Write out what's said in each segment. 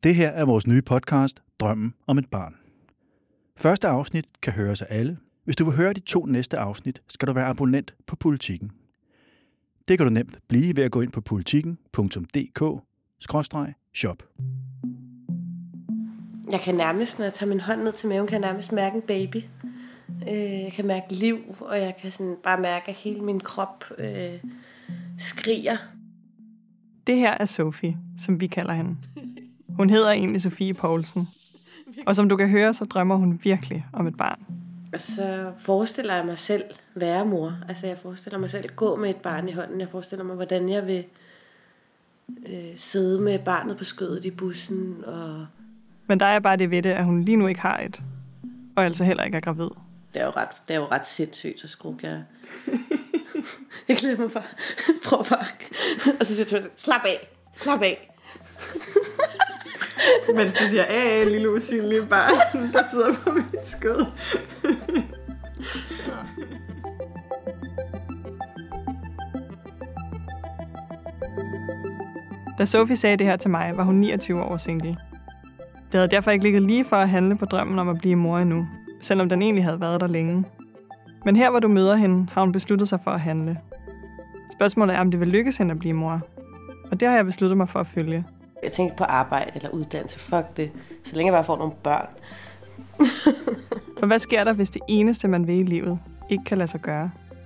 Det her er vores nye podcast, Drømmen om et barn. Første afsnit kan høres af alle. Hvis du vil høre de 2 næste afsnit, skal du være abonnent på Politiken. Det kan du nemt blive ved at gå ind på politiken.dk/shop. Jeg kan nærmest, når jeg tager min hånd ned til maven, kan jeg nærmest mærke en baby. Jeg kan mærke liv, og jeg kan sådan bare mærke, at hele min krop skriger. Det her er Sofie, som vi kalder hende. Hun hedder egentlig Sofie Poulsen. Og som du kan høre, så drømmer hun virkelig om et barn. Og så forestiller jeg mig selv være mor. Altså jeg forestiller mig selv gå med et barn i hånden. Jeg forestiller mig, hvordan jeg vil sidde med barnet på skødet i bussen. Men der er bare det ved det, at hun lige nu ikke har et. Og altså heller ikke er gravid. Det er jo ret sindssygt, så skruk jeg. Jeg glæder mig bare. Prøv bare. Og så siger jeg, slap af. Mens du siger, lille usynlige barn, der sidder på mit skød. Da Sofie sagde det her til mig, var hun 29 år single. Det havde derfor ikke ligget lige for at handle på drømmen om at blive mor endnu, selvom den egentlig havde været der længe. Men her, hvor du møder hende, har hun besluttet sig for at handle. Spørgsmålet er, om det vil lykkes hende at blive mor. Og det har jeg besluttet mig for at følge. Jeg tænkte på arbejde eller uddannelse. Fuck det. Så længe jeg bare får nogle børn. For hvad sker der, hvis det eneste, man vil i livet, ikke kan lade sig gøre?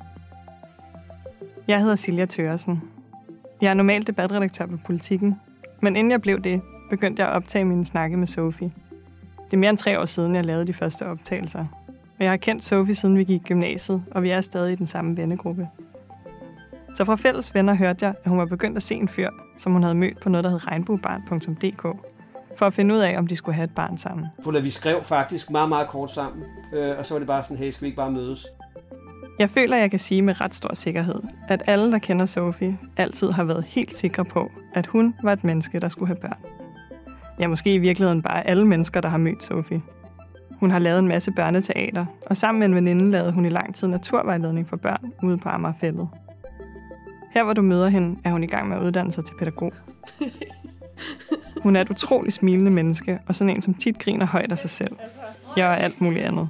Jeg hedder Silja Thøresen. Jeg er normalt debatredaktør på Politiken. Men inden jeg blev det, begyndte jeg at optage mine snakke med Sofie. Det er mere end 3 år siden, jeg lavede de første optagelser. Og jeg har kendt Sofie, siden vi gik i gymnasiet, og vi er stadig i den samme vennegruppe. Så fra fælles venner hørte jeg, at hun var begyndt at se en fyr, som hun havde mødt på noget, der hed regnbuebarn.dk, for at finde ud af, om de skulle have et barn sammen. Vi skrev faktisk meget, meget kort sammen, og så var det bare sådan, hey, skal vi ikke bare mødes? Jeg føler, jeg kan sige med ret stor sikkerhed, at alle, der kender Sofie, altid har været helt sikre på, at hun var et menneske, der skulle have børn. Ja, måske i virkeligheden bare alle mennesker, der har mødt Sofie. Hun har lavet en masse børneteater, og sammen med en veninde lavede hun i lang tid naturvejledning for børn ude på Amagerfælled. Her, hvor du møder hende, er hun i gang med at uddanne sig til pædagog. Hun er et utroligt smilende menneske, og sådan en, som tit griner højt af sig selv. Jeg og alt muligt andet.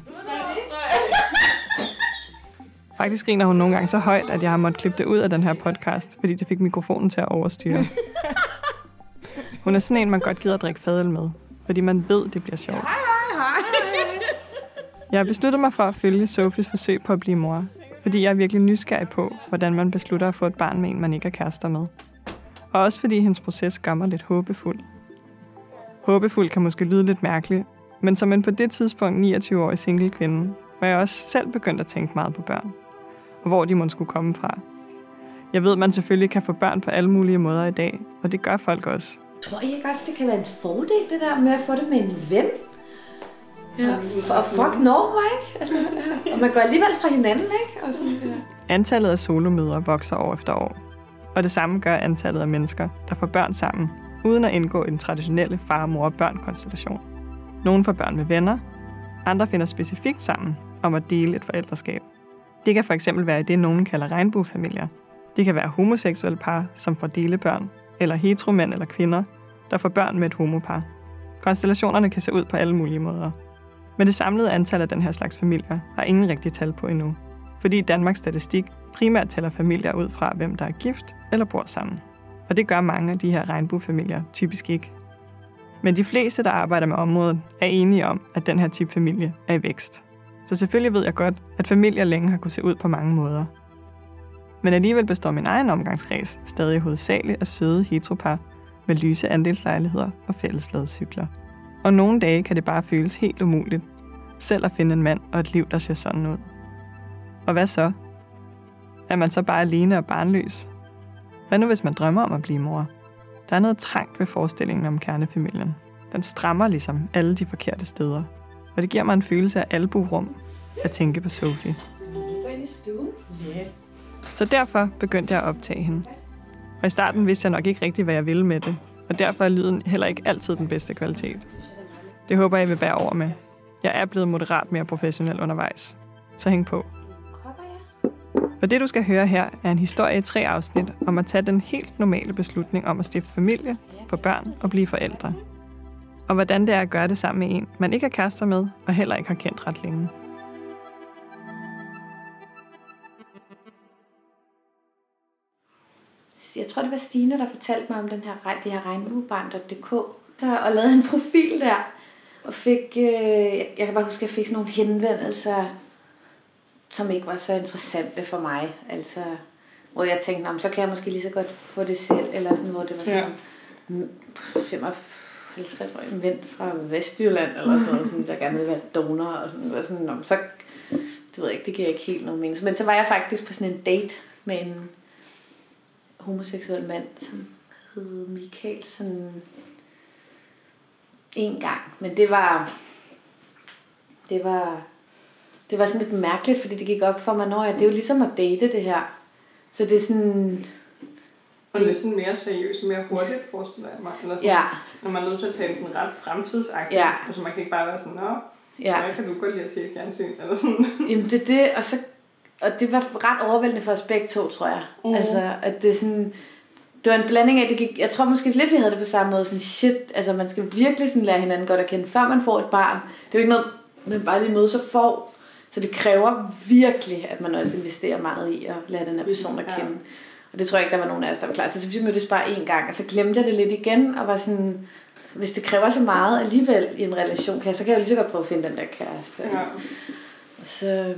Faktisk griner hun nogle gange så højt, at jeg har måttet klippe det ud af den her podcast, fordi det fik mikrofonen til at overstyre. Hun er sådan en, man godt gider at drikke fadøl med, fordi man ved, det bliver sjovt. Jeg har besluttet mig for at følge Sofies forsøg på at blive mor, fordi jeg er virkelig nysgerrig på, hvordan man beslutter at få et barn med en, man ikke er kærester med. Og også fordi hendes proces gør mig lidt håbefuld. Håbefuld kan måske lyde lidt mærkeligt, men som en på det tidspunkt 29-årig single kvinde, var jeg også selv begyndt at tænke meget på børn, og hvor de måtte skulle komme fra. Jeg ved, man selvfølgelig kan få børn på alle mulige måder i dag, og det gør folk også. Tror I ikke også, det kan være en fordel, det der med at få det med en ven? Ja. Og fuck no, ikke? Altså, ja. Og man går alligevel fra hinanden, ikke? Og sådan, ja. Antallet af solomødre vokser år efter år. Og det samme gør antallet af mennesker, der får børn sammen, uden at indgå i den traditionelle far-mor-børn-konstellation. Nogle får børn med venner, andre finder specifikt sammen om at dele et forældreskab. Det kan for eksempel være i det, nogen kalder regnbuefamilier. Det kan være homoseksuelle par, som får delebørn, eller heteromænd eller kvinder, der får børn med et homopar. Konstellationerne kan se ud på alle mulige måder. Men det samlede antal af den her slags familier har ingen rigtig tal på endnu, fordi Danmarks Statistik primært tæller familier ud fra, hvem der er gift eller bor sammen. Og det gør mange af de her regnbuefamilier typisk ikke. Men de fleste, der arbejder med området, er enige om, at den her type familie er i vækst. Så selvfølgelig ved jeg godt, at familier længe har kunnet se ud på mange måder. Men alligevel består min egen omgangskreds stadig hovedsageligt af søde heteropar med lyse andelslejligheder og fælles ladcykler. Og nogle dage kan det bare føles helt umuligt, selv at finde en mand og et liv, der ser sådan ud. Og hvad så? Er man så bare alene og barnløs? Hvad nu, hvis man drømmer om at blive mor? Der er noget trangt ved forestillingen om kernefamilien. Den strammer ligesom alle de forkerte steder. Og det giver mig en følelse af albuerum at tænke på Sofie. Så derfor begyndte jeg at optage hende. Og i starten vidste jeg nok ikke rigtig, hvad jeg ville med det. Og derfor er lyden heller ikke altid den bedste kvalitet. Det håber jeg vil bære over med. Jeg er blevet moderat mere professionel undervejs. Så hæng på. For det, du skal høre her, er en historie i 3 afsnit om at tage den helt normale beslutning om at stifte familie, få børn og blive forældre. og hvordan det er at gøre det sammen med en, man ikke har kærester med, og heller ikke har kendt ret længe. Jeg tror, det var Stine, der fortalte mig om det her regnbuebarn.dk, og lavede en profil der, og fik, jeg kan bare huske, at jeg fik sådan nogle henvendelser, som ikke var så interessante for mig, altså, hvor jeg tænkte, så kan jeg måske lige så godt få det selv, eller sådan, hvor det var sådan 55-årig mænd fra Vestjylland, eller sådan noget, sådan, der gerne ville være donor, og sådan, så, det ved jeg ikke, det giver ikke helt nogen mening. Men så var jeg faktisk på sådan en date med en homoseksuel mand, som hed Michael, sådan en gang. Men det var sådan lidt mærkeligt, fordi det gik op for mig, det er jo ligesom at date det her. Så det er sådan... Og det er sådan mere seriøst, mere hurtigt, forestiller jeg mig. Eller sådan, når man er nødt til at tale sådan ret fremtidsagtigt. Ja. Altså man kan ikke bare være sådan, hvad kan du godt lide at se fjernsyn? Eller sådan. Jamen det er det, og det var ret overvældende for os begge to, tror jeg. Altså, at det sådan... Det var en blanding af, det gik, jeg tror måske lidt, vi havde det på samme måde, sådan shit, altså man skal virkelig sådan lære hinanden godt at kende, før man får et barn. Det er jo ikke noget, man bare lige mødes og får. Så det kræver virkelig, at man også investerer meget i at lære den her person at kende. Og det tror jeg ikke, der var nogen af os, der var klar til. Så vi mødtes bare én gang, og så glemte jeg det lidt igen, og var sådan, hvis det kræver så meget alligevel i en relation, så kan jeg jo lige så godt prøve at finde den der kæreste. Ja. Og så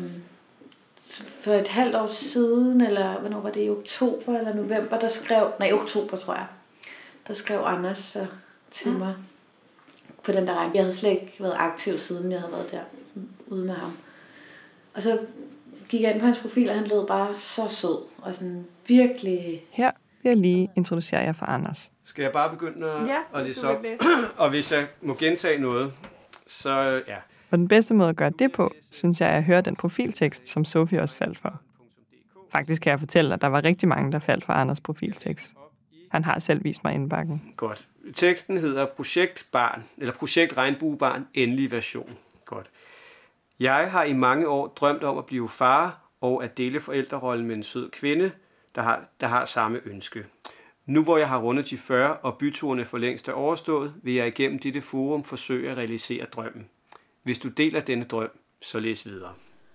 for et halvt år siden, eller hvornår var det, i oktober eller november, oktober tror jeg, der skrev Anders så til mig på den der regn. Jeg havde slet ikke været aktiv, siden jeg havde været der ude med ham. Og så gik jeg ind på hans profil, og han lød bare så sød, og sådan virkelig... Her vil jeg lige introducere jer for Anders. Skal jeg bare begynde at læse op? Og hvis jeg må gentage noget, så ja. Og den bedste måde at gøre det på, synes jeg, er at høre den profiltekst, som Sofie også faldt for. Faktisk kan jeg fortælle, at der var rigtig mange, der faldt for Anders profiltekst. Han har selv vist mig indbakken. Godt. Teksten hedder Projekt Regnbuebarn, endelig version. Godt. Jeg har i mange år drømt om at blive far og at dele forældrerollen med en sød kvinde, der har samme ønske. Nu hvor jeg har rundet de 40 og byturene for længst er overstået, vil jeg igennem dette forum forsøge at realisere drømmen. Hvis du deler denne drøm, så læs videre.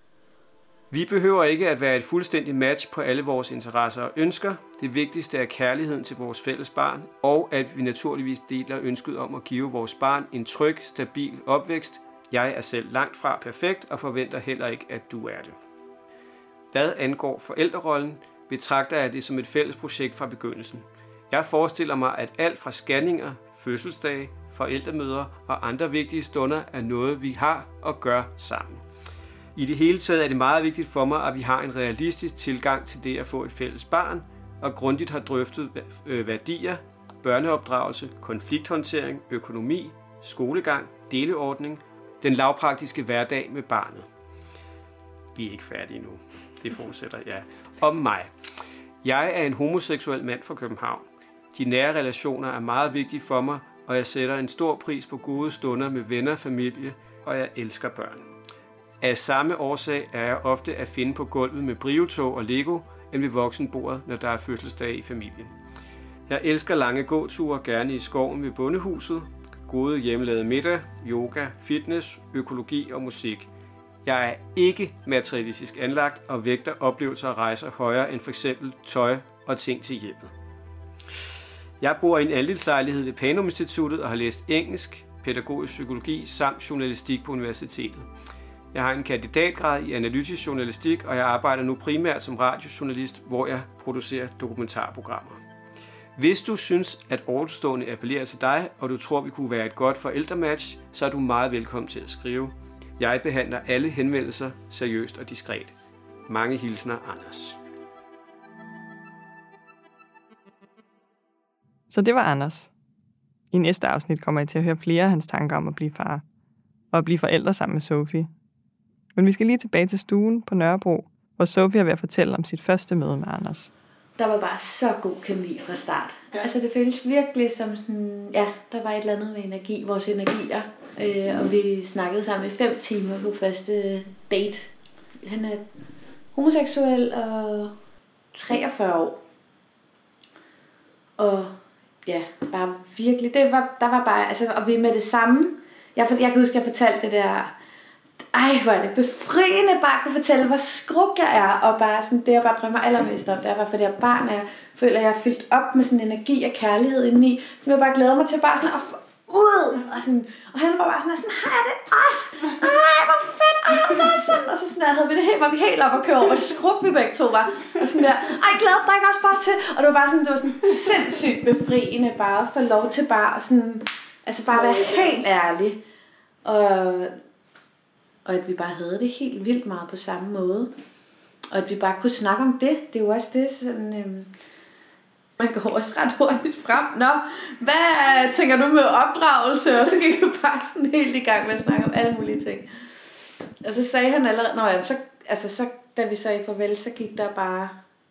Vi behøver ikke at være et fuldstændigt match på alle vores interesser og ønsker. Det vigtigste er kærligheden til vores fælles barn, og at vi naturligvis deler ønsket om at give vores barn en tryg, stabil opvækst. Jeg er selv langt fra perfekt og forventer heller ikke, at du er det. Hvad angår forældrerollen, betragter jeg det som et fælles projekt fra begyndelsen. Jeg forestiller mig, at alt fra scanninger, fødselsdage, forældremøder og andre vigtige stunder er noget, vi har og gør sammen. I det hele taget er det meget vigtigt for mig, at vi har en realistisk tilgang til det at få et fælles barn, og grundigt har drøftet værdier, børneopdragelse, konflikthåndtering, økonomi, skolegang, deleordning, den lavpraktiske hverdag med barnet. Vi er ikke færdige nu. Det fortsætter, ja. Om mig. Jeg er en homoseksuel mand fra København. De nære relationer er meget vigtige for mig, og jeg sætter en stor pris på gode stunder med venner og familie, og jeg elsker børn. Af samme årsag er jeg ofte at finde på gulvet med briotog og Lego, end ved voksenbordet, når der er fødselsdag i familien. Jeg elsker lange gåture, gerne i skoven ved bondehuset, gode hjemmelavede middag, yoga, fitness, økologi og musik. Jeg er ikke materialistisk anlagt og vægter oplevelser og rejser højere end f.eks. tøj og ting til hjemmet. Jeg bor i en andelslejlighed ved Panum Instituttet og har læst engelsk, pædagogisk psykologi samt journalistik på universitetet. Jeg har en kandidatgrad i analytisk journalistik, og jeg arbejder nu primært som radiojournalist, hvor jeg producerer dokumentarprogrammer. Hvis du synes, at ovenstående appellerer til dig, og du tror, vi kunne være et godt forældrematch, så er du meget velkommen til at skrive. Jeg behandler alle henvendelser seriøst og diskret. Mange hilsner, Anders. Så det var Anders. I næste afsnit kommer I til at høre flere af hans tanker om at blive far. Og at blive forældre sammen med Sofie. Men vi skal lige tilbage til stuen på Nørrebro, hvor Sofie er ved at fortælle om sit første møde med Anders. Der var bare så god kemi fra start. Ja. Altså det føltes virkelig som sådan, der var et eller andet med energi, vores energier. Og vi snakkede sammen i 5 timer på første date. Han er homoseksuel og 43 år. Og ja, bare virkelig, der var bare, altså, og vi med det samme, jeg kan huske, jeg fortalte det der, hvor er det befriende bare at kunne fortælle, hvor skruk jeg er, og bare sådan, det jeg bare drømmer allermest om, det er bare for det her barn, jeg føler, jeg er fyldt op med sådan energi og kærlighed indeni, som jeg bare glæder mig til bare sådan at få ud, og han var bare sådan, har jeg det også? Hvor fedt, det er sådan, og så sådan der, havde vi det helt, var vi helt op og køre over, og skruk vi begge to var, og sådan der, glæder dig også bare til, og det var bare sådan, det var sådan sindssygt befriende, bare at få lov til bare at sådan, altså bare være helt ærlig, og at vi bare havde det helt vildt meget på samme måde, og at vi bare kunne snakke om det er jo også det, sådan, man går også ret hurtigt frem. Nå, hvad tænker du med opdragelse? Og så gik vi bare sådan helt i gang med at snakke om alle mulige ting. Og så sagde han allerede, så da vi sagde farvel, så gik der bare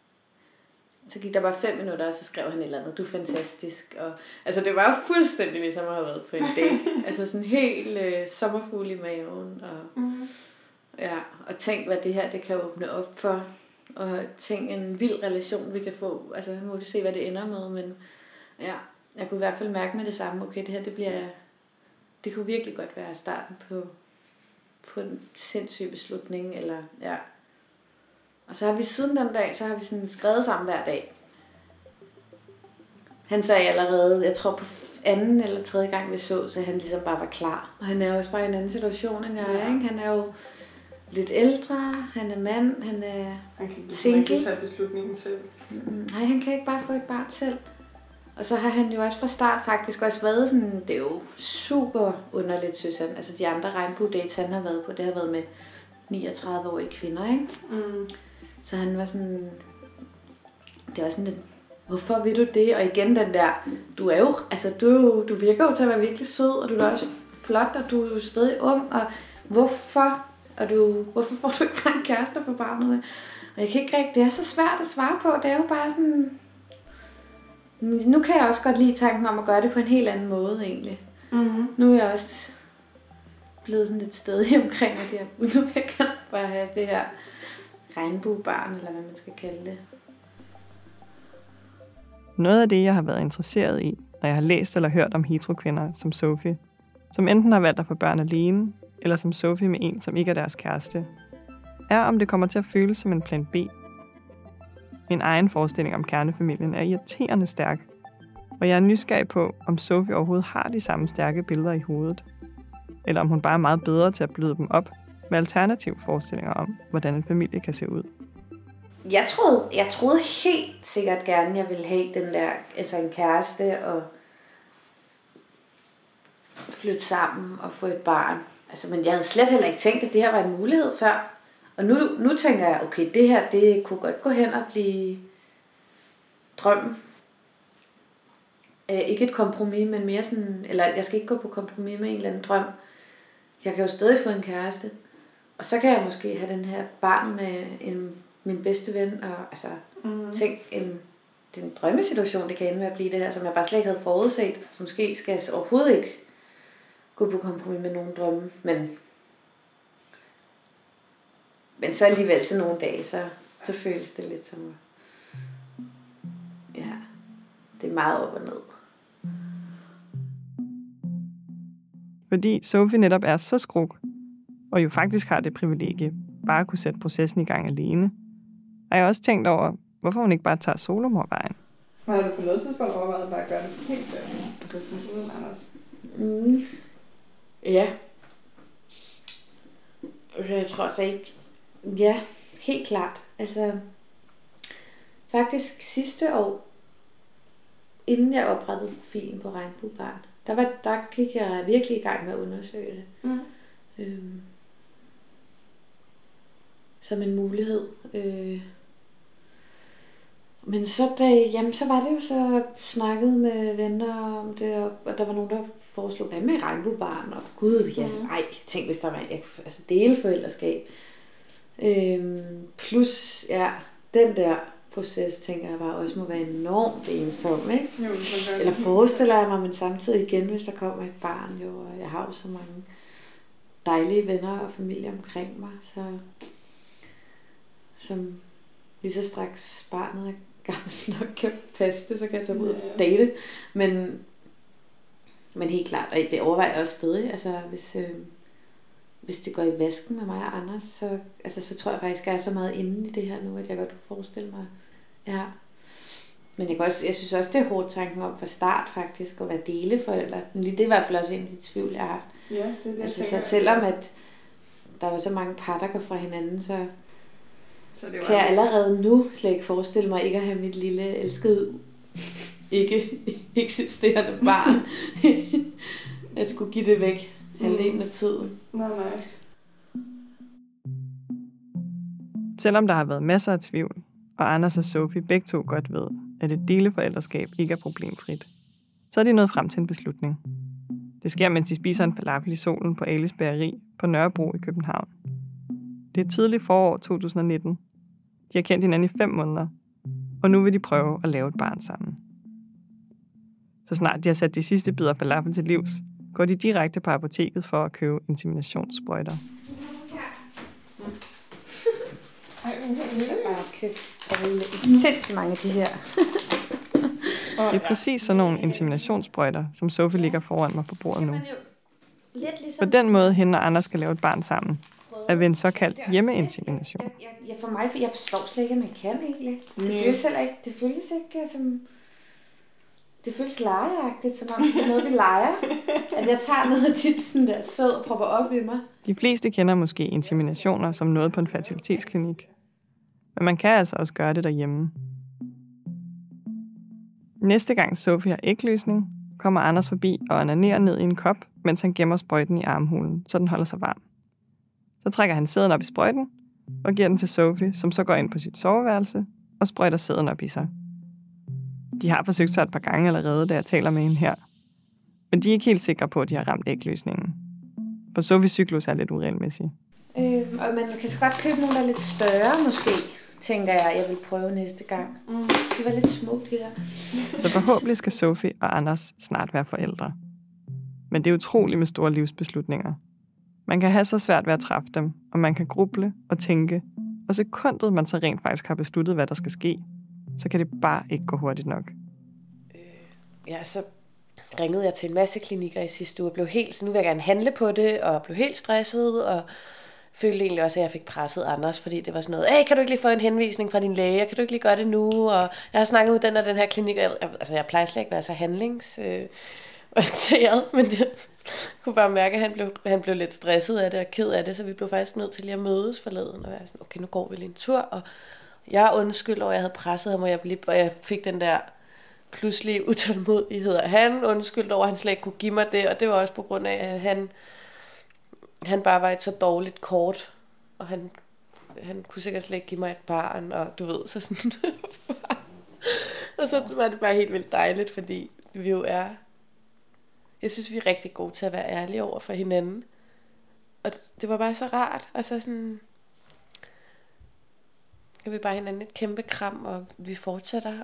5 minutter, og så skrev han et eller andet, du er fantastisk. Og, altså det var jo fuldstændig ligesom at have været på en date. Altså sådan helt sommerfugl i maven. Og, ja, og tænk, hvad det her det kan åbne op for. Og tænk en vild relation, vi kan få. Altså nu må vi se, hvad det ender med. Men ja, jeg kunne i hvert fald mærke med det samme. Okay, det her, det kunne virkelig godt være starten på en sindssyg beslutning. Eller, ja. Og så har vi siden den dag, så har vi sådan skrevet sammen hver dag. Han sagde allerede, jeg tror på anden eller tredje gang vi så han ligesom bare var klar. Og han er jo også bare i en anden situation end jeg er, ikke? Han er jo lidt ældre, han er mand, han er single. Han kan ikke tage beslutningen selv. Nej, han kan ikke bare få et barn selv. Og så har han jo også fra start faktisk også været sådan, det er jo super underligt, synes han. Altså de andre regnbue-dates, han har været på, det har været med 39-årige kvinder, ikke? Så han var sådan, det er også sådan lidt, hvorfor vil du det? Og igen den der, du er jo, altså du virker jo til at være virkelig sød, og du er også flot, og du er stadig ung, og hvorfor får du ikke bare en kæreste på barnet? Og jeg kan ikke rigtig, det er så svært at svare på, det er jo bare sådan, nu kan jeg også godt lide tanken om at gøre det på en helt anden måde egentlig. Nu er jeg også blevet sådan lidt stedig omkring det her, nu vil jeg gerne bare have det her regnbuebarn, eller hvad man skal kalde det. Noget af det, jeg har været interesseret i, når jeg har læst eller hørt om heterokvinder som Sofie, som enten har valgt at få børn alene, eller som Sofie med en, som ikke er deres kæreste, er, om det kommer til at føles som en plan B. Min egen forestilling om kernefamilien er irriterende stærk, og jeg er nysgerrig på, om Sofie overhovedet har de samme stærke billeder i hovedet, eller om hun bare er meget bedre til at bløde dem op med alternative forestillinger om, hvordan en familie kan se ud. Jeg troede helt sikkert gerne, jeg ville have den der, altså en kæreste og flytte sammen og få et barn. Altså, men jeg havde slet heller ikke tænkt, at det her var en mulighed før. Og nu tænker jeg, okay, det her, det kunne godt gå hen og blive drømmen. Ikke et kompromis, men mere sådan, eller jeg skal ikke gå på kompromis med en eller anden drøm. Jeg kan jo stadig få en kæreste. Og så kan jeg måske have den her barn med min bedste ven, og altså, tænk, det er en drømmesituation, det kan ende med at blive det her, som jeg bare slet ikke havde forudset. Så måske skal jeg overhovedet ikke gå på kompromis med nogen drømme, men så alligevel så nogle dage, så føles det lidt som, ja, det er meget op og ned. Fordi Sofie netop er så skruk, og jo faktisk har det privilegie bare at kunne sætte processen i gang alene, har jeg også tænkt over, hvorfor hun ikke bare tager solomorvejen. Har du på noget tidspunkt overvejet bare at gøre det helt selv? Altså sådan uden Anders? Ja. Jeg tror så ikke. Ja, helt klart. Altså, faktisk sidste år, inden jeg oprettede profilen på Regnbuebarn, der gik jeg virkelig i gang med at undersøge det. Som en mulighed. Men så var det jo så snakket med venner om det, og der var nogen, der foreslog, hvad med Regnbuebarn? Og gud, ja, tænk hvis der var deleforældreskab. Plus, ja, den der proces, tænker jeg bare også må være enormt ensom, ikke? Jo, eller forestiller jeg mig, men samtidig igen, hvis der kommer et barn, jo, og jeg har jo så mange dejlige venner og familie omkring mig, så som lige så straks barnet gammel nok kan passe det, så kan jeg tage ud og date. Men helt klart, og det overvejer jeg også stadig. Altså, hvis det går i vasken med mig og Anders, så tror jeg faktisk, at jeg er så meget inde i det her nu, at jeg godt kan forestille mig. Ja. Men jeg synes også, det er hårdt tanken om fra start faktisk, at være deleforældre. Men det er i hvert fald også en af de tvivl, jeg har haft. Ja, det er det, altså, så selvom at der var så mange par, der går fra hinanden, så kan jeg allerede nu slet ikke forestille mig ikke at have mit lille elskede, ikke eksisterende barn. At skulle give det væk halvdelen af tiden. Nej. Selvom der har været masser af tvivl, og Anders og Sofie begge to godt ved, at et deleforældreskab ikke er problemfrit, så er de nået frem til en beslutning. Det sker, mens de spiser en falafel i solen på Alis Bageri på Nørrebro i København. Det er tidligt forår 2019. De har kendt hinanden i 5 måneder, og nu vil de prøve at lave et barn sammen. Så snart de har sat de sidste bidder falafel til livs, går de direkte på apoteket for at købe inseminationssprøjter. Sindssygt mange af de her. Det er præcis sådan nogle inseminationssprøjter, som Sofie ligger foran mig på bordet nu. På den måde, hende og Anders skal lave et barn sammen, er ved en såkaldt hjemmeinsemination. For mig, jeg forstår slet ikke, at man kan egentlig. Det føles heller ikke. Det føles ikke som... Det føles legeagtigt, som om det er noget, vi leger. At jeg tager noget af dit sådan der sæd og propper op i mig. De fleste kender måske inseminationer som noget på en fertilitetsklinik. Men man kan altså også gøre det derhjemme. Næste gang Sofie har ægløsning, kommer Anders forbi og onanerer ned i en kop, mens han gemmer sprøjten i armhulen, så den holder sig varm. Så trækker han sæden op i sprøjten og giver den til Sofie, som så går ind på sit soveværelse og sprøjter sæden op i sig. De har forsøgt sig et par gange allerede, da jeg taler med hende her. Men de er ikke helt sikre på, at de har ramt ægløsningen. For Sofies cyklus er lidt uregelmæssig. Og man kan så godt købe nogle, der er lidt større måske, tænker jeg vil prøve næste gang. De var lidt små, de der. Så forhåbentlig skal Sofie og Anders snart være forældre. Men det er utroligt med store livsbeslutninger. Man kan have så svært ved at træffe dem, og man kan gruble og tænke. Og sekundet man så rent faktisk har besluttet, hvad der skal ske, så kan det bare ikke gå hurtigt nok. Så ringede jeg til en masse klinikker i sidste uge og blev helt, så nu vil jeg gerne handle på det, og blev helt stresset, og følte egentlig også, at jeg fik presset Anders, fordi det var sådan noget, kan du ikke lige få en henvisning fra din læge, kan du ikke lige gøre det nu, og jeg har snakket med den og den her klinik, jeg plejer slet ikke at være så handlingsorienteret, men jeg kunne bare mærke, at han blev lidt stresset af det og ked af det, så vi blev faktisk nødt til lige at mødes forleden, og være sådan, okay, nu går vi lige en tur, og jeg undskyld over, at jeg havde presset ham, og jeg fik den der pludselig utålmodighed, og han undskyldte over, at han slet ikke kunne give mig det, og det var også på grund af, at han bare var et så dårligt kort, og han kunne sikkert slet ikke give mig et barn, og du ved, så sådan. Og så var det bare helt vildt dejligt, fordi vi jo jeg synes, vi er rigtig gode til at være ærlige over for hinanden. Og det var bare så rart, og så sådan, jeg vil bare hinanden et kæmpe kram, og vi fortsætter,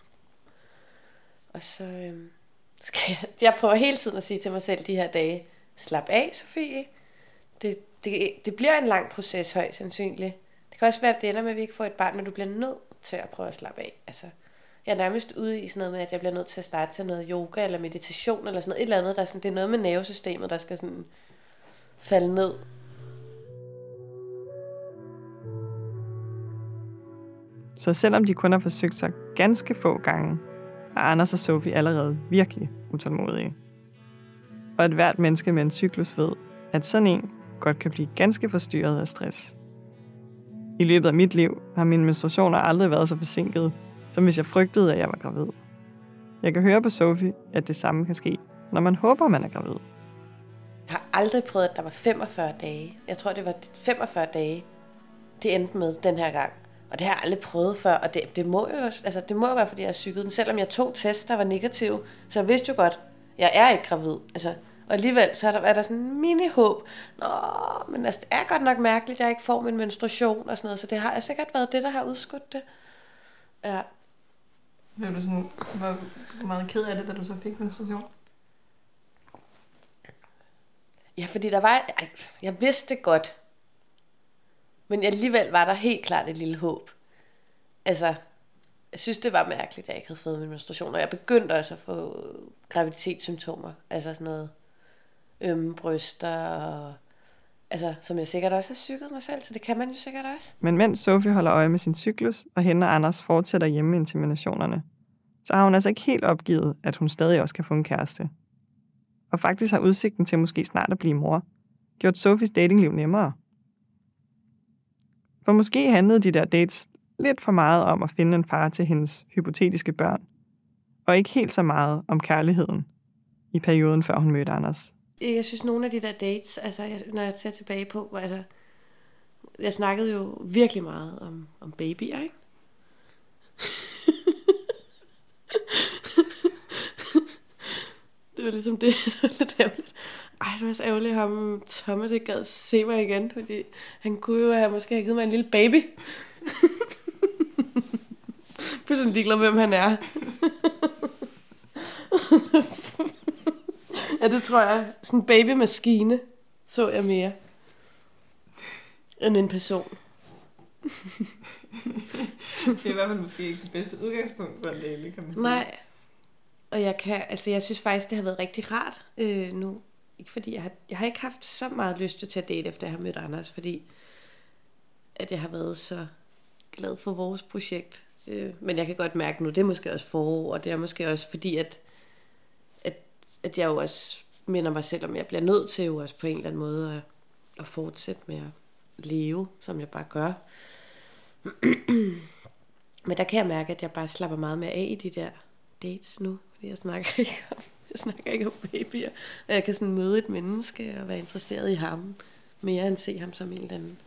og så skal jeg prøver hele tiden at sige til mig selv de her dage, slap af, Sofie. Det bliver en lang proces, højst sandsynligt. Det kan også være, at det ender med, at vi ikke får et barn, men du bliver nødt til at prøve at slappe af. Altså, jeg er nærmest ude i sådan noget med, at jeg bliver nødt til at starte til noget yoga eller meditation eller sådan noget. Et eller andet, der er sådan, det er noget med nervesystemet, der skal sådan falde ned. Så selvom de kun har forsøgt sig ganske få gange, er Anders og Sofie allerede virkelig utålmodige. Og et hvert menneske med en cyklus ved, at sådan en godt kan blive ganske forstyrret af stress. I løbet af mit liv har mine menstruationer aldrig været så forsinket, som hvis jeg frygtede, at jeg var gravid. Jeg kan høre på Sofie, at det samme kan ske, når man håber, man er gravid. Jeg har aldrig prøvet, at der var 45 dage. Jeg tror, det var 45 dage, det endte med den her gang. Og det har jeg aldrig prøvet før, og det må jo være, fordi jeg er psyket. Selvom jeg tog tests, der var negative, så jeg vidste jo godt, jeg er ikke gravid. Altså, og alligevel, så er der sådan en mini-håb. Men altså, det er godt nok mærkeligt, at jeg ikke får min menstruation og sådan noget, så det har sikkert været det, der har udskudt det. Ja. Blev du sådan meget ked af det, da du så fik menstruation? Ja, fordi jeg vidste det godt. Men alligevel var der helt klart et lille håb. Altså, Jeg synes, det var mærkeligt, at jeg ikke havde fået min menstruation, og jeg begyndte også at få graviditetssymptomer, altså sådan noget ømme bryster, og, altså, som jeg sikkert også har cyklet mig selv, så det kan man jo sikkert også. Men mens Sofie holder øje med sin cyklus, og hende og Anders fortsætter hjemmeinseminationerne, så har hun altså ikke helt opgivet, at hun stadig også kan få en kæreste. Og faktisk har udsigten til måske snart at blive mor gjort Sofies datingliv nemmere. For måske handlede de der dates lidt for meget om at finde en far til hendes hypotetiske børn, og ikke helt så meget om kærligheden i perioden, før hun mødte Anders. Jeg synes, nogle af de der dates, altså, når jeg ser tilbage på, altså, jeg snakkede jo virkelig meget om babyer, ikke? Det var ligesom det var lidt ærgerligt. Ej, det var så ærgerligt, ham Thomas ikke gad se mig igen, fordi han kunne jo måske have givet mig en lille baby. Pludselig ligeglad med, hvem han er. Ja, det tror jeg. Sådan en babymaskine så jeg mere end en person. Det er i hvert fald måske ikke det bedste udgangspunkt for en læge, kan man sige. Nej. Og jeg synes faktisk, det har været rigtig rart nu. Ikke fordi jeg har ikke haft så meget lyst til at date, efter jeg har mødt Anders, fordi at jeg har været så glad for vores projekt. Men jeg kan godt mærke nu, det er måske også forår, og det er måske også fordi, at jeg jo også minder mig selv om, jeg bliver nødt til jo også på en eller anden måde at fortsætte med at leve, som jeg bare gør. Men der kan jeg mærke, at jeg bare slapper meget mere af i de der dates nu, fordi jeg snakker ikke om babyer. Og jeg kan sådan møde et menneske og være interesseret i ham, mere end se ham som en eller anden,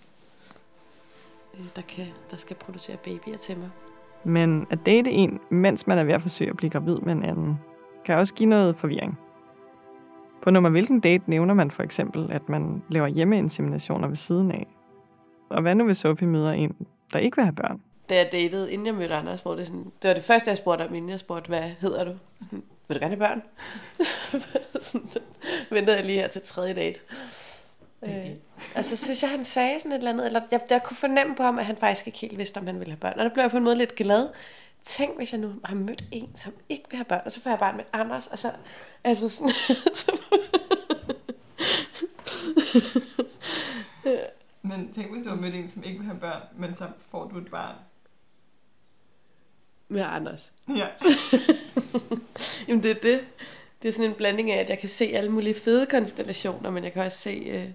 der skal producere babyer til mig. Men at date en, mens man er ved at forsøge at blive gravid med en anden, kan også give noget forvirring. På nummer hvilken date nævner man for eksempel, at man laver hjemmeinseminationer ved siden af? Og hvad nu hvis Sofie møder en, der ikke vil have børn? Da jeg datede, inden jeg mødte Anders, hvor det var det første, jeg spurgte om, inden jeg spurgte, hvad hedder du? Vil du gerne have børn? Sådan, ventede jeg lige her til tredje date. Altså synes jeg, han sagde sådan et eller andet, eller jeg kunne fornemme på ham, at han faktisk ikke helt vidste, om han ville have børn. Og der blev jeg på en måde lidt glad. Tænk, hvis jeg nu har mødt en, som ikke vil have børn, og så får jeg barn med Anders, og så altså sådan... Men tænk, hvis du har mødt en, som ikke vil have børn, men så får du et barn. Med Anders. Ja. Jamen det er det. Det er sådan en blanding af, at jeg kan se alle mulige fede konstellationer, men jeg kan også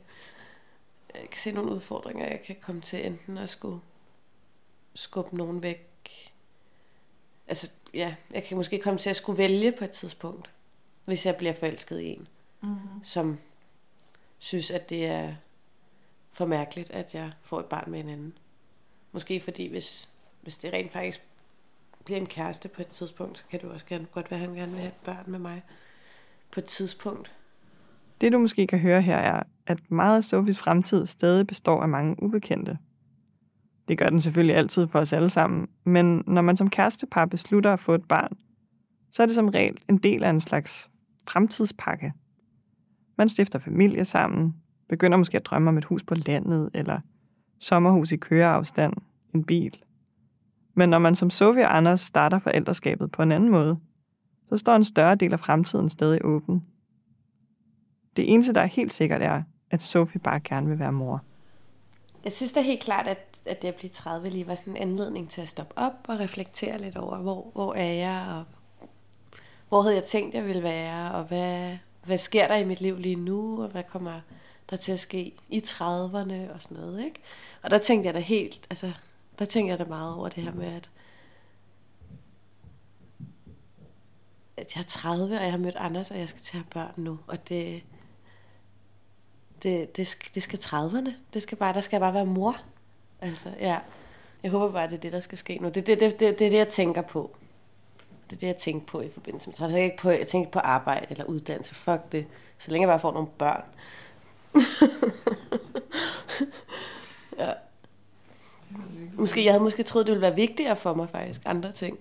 se nogle udfordringer, jeg kan komme til enten at skulle skubbe nogen væk. Altså, ja, jeg kan måske komme til at skulle vælge på et tidspunkt, hvis jeg bliver forelsket i en, som synes, at det er for mærkeligt, at jeg får et barn med en anden. Måske fordi, hvis det rent faktisk bliver en kæreste på et tidspunkt, så kan det også godt være, at han gerne vil have et børn med mig på et tidspunkt. Det du måske kan høre her er, at meget af Sofies fremtid stadig består af mange ubekendte. Det gør den selvfølgelig altid for os alle sammen, men når man som kærestepar beslutter at få et barn, så er det som regel en del af en slags fremtidspakke. Man stifter familie sammen, begynder måske at drømme om et hus på landet, eller sommerhus i køreafstand, en bil. Men når man som Sofie og Anders starter forældreskabet på en anden måde, så står en større del af fremtiden stadig åben. Det eneste, der er helt sikkert, er, at Sofie bare gerne vil være mor. Jeg synes da helt klart, at det at blive 30 lige var sådan en anledning til at stoppe op og reflektere lidt over, hvor er jeg, og hvor havde jeg tænkt, jeg ville være, og hvad sker der i mit liv lige nu, og hvad kommer der til at ske i 30'erne og sådan noget, ikke? Og der tænkte jeg da meget over det her med, at jeg er 30, og jeg har mødt Anders, og jeg skal til at have børn nu, og det skal 30'erne. Der skal bare være mor. Altså, ja. Jeg håber bare, det er det, der skal ske nu. Det er det, jeg tænker på. Det er det, jeg tænker på i forbindelse med 30. Jeg tænker på arbejde eller uddannelse. Fuck det. Så længe jeg bare får nogle børn. Ja. Jeg havde måske troet, det ville være vigtigere for mig faktisk. Andre ting.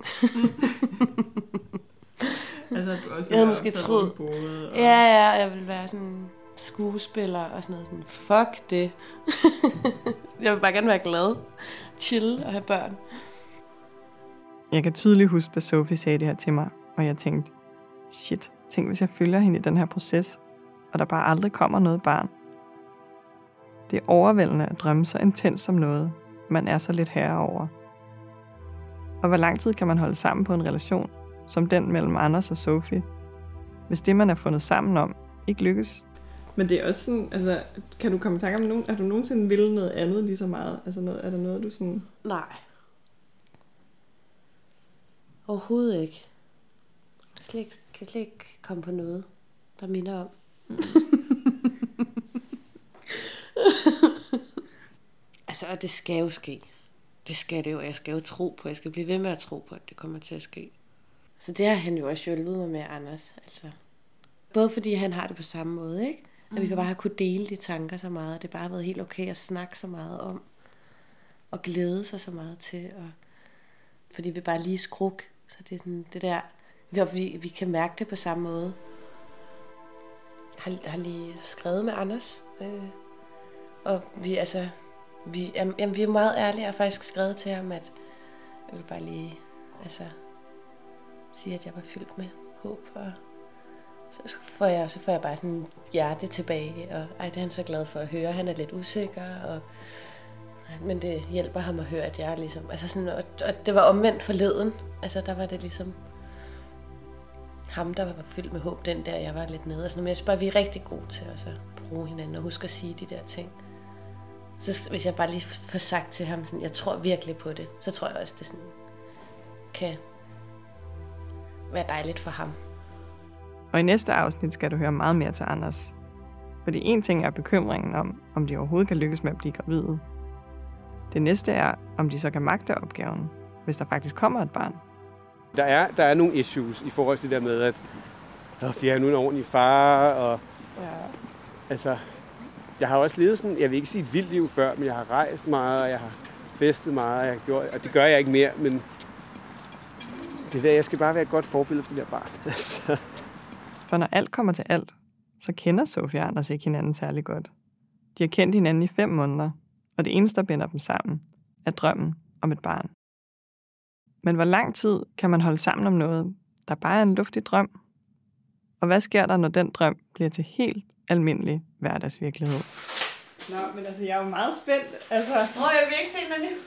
Altså, du også jeg havde måske troet... Ja, jeg ville være sådan skuespiller og sådan noget. Sådan, fuck det. Jeg vil bare gerne være glad. Chill og have børn. Jeg kan tydeligt huske, da Sofie sagde det her til mig, og jeg tænkte, shit, tænk hvis jeg følger hende i den her proces, og der bare aldrig kommer noget barn. Det er overvældende at drømme så intens som noget, man er så lidt herre over. Og hvor lang tid kan man holde sammen på en relation, som den mellem Anders og Sofie, hvis det, man er fundet sammen om, ikke lykkes? Men det er også sådan, altså, kan du komme i tanke om nogen, har du nogensinde ville noget andet lige så meget? Altså, er der noget, du sådan... Nej. Overhovedet ikke. Jeg kan slet ikke komme på noget, der minder om. Altså, og det skal jo ske. Det skal det jo. Jeg skal jo tro på. Jeg skal blive ved med at tro på, at det kommer til at ske. Så det har han jo også hjulpet mig med, Anders. Altså. Både fordi han har det på samme måde, ikke? At vi kan bare have kunne dele de tanker så meget. Det har bare været helt okay at snakke så meget om. Og glæde sig så meget til. Og fordi vi bare lige skruk. Så det er sådan det der... Vi kan mærke det på samme måde. Jeg har lige skrevet med Anders. Og vi er meget ærlige. Jeg har faktisk skrevet til ham, at jeg vil bare lige sige, at jeg var fyldt med håb. Og så får jeg bare sådan hjerte tilbage. Og det er han så glad for at høre. Han er lidt usikker. Men det hjælper ham at høre, at jeg er ligesom... Altså sådan, og det var omvendt forleden. Altså der var det ligesom... ham, der var fyldt med håb den der, jeg var lidt nede. Altså, men jeg synes bare, vi er rigtig gode til at bruge hinanden og huske at sige de der ting. Så hvis jeg bare lige får sagt til ham, sådan, jeg tror virkelig på det, så tror jeg også, det sådan, kan være dejligt for ham. Og i næste afsnit skal du høre meget mere til Anders. Fordi en ting er bekymringen om de overhovedet kan lykkes med at blive gravide. Det næste er, om de så kan magte opgaven, hvis der faktisk kommer et barn. Der er nogle issues i forhold til det der med, at bliver jeg nu en ordentlig far, og altså, jeg har også levet sådan, jeg vil ikke sige et vildt liv før, men jeg har rejst meget, og jeg har festet meget, og, og det gør jeg ikke mere, men det der, jeg skal bare være et godt forbillede for det der barn. For når alt kommer til alt, så kender Sofie og Anders ikke hinanden særlig godt. De har kendt hinanden i 5 måneder, og det eneste, der binder dem sammen, er drømmen om et barn. Men hvor lang tid kan man holde sammen om noget, der bare er en luftig drøm? Og hvad sker der, når den drøm bliver til helt almindelig hverdagsvirkelighed? Nå, men altså, jeg er jo meget spændt. Altså... jeg vil ikke se den i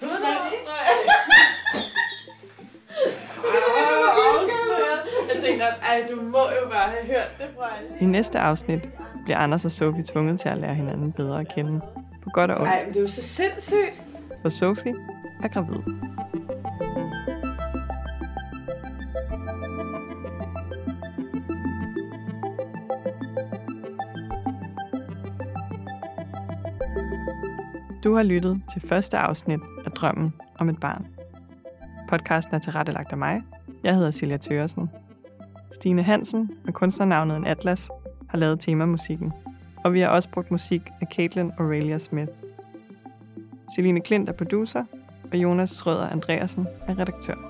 Jeg tænkte også, du må jo bare have hørt det fra alle. I næste afsnit bliver Anders og Sofie tvunget til at lære hinanden bedre at kende. På godt og ondt. Men det er jo så sindssygt. For Sofie er gravid. Du har lyttet til første afsnit af Drømmen om et barn. Podcasten er tilrettelagt af mig. Jeg hedder Silja Thøgersen. Stine Hansen med kunstnernavnet En Atlas har lavet temamusikken. Og vi har også brugt musik af Caitlin Aurelia Smith. Celine Klint er producer, og Jonas Schrøder Andreasen er redaktør.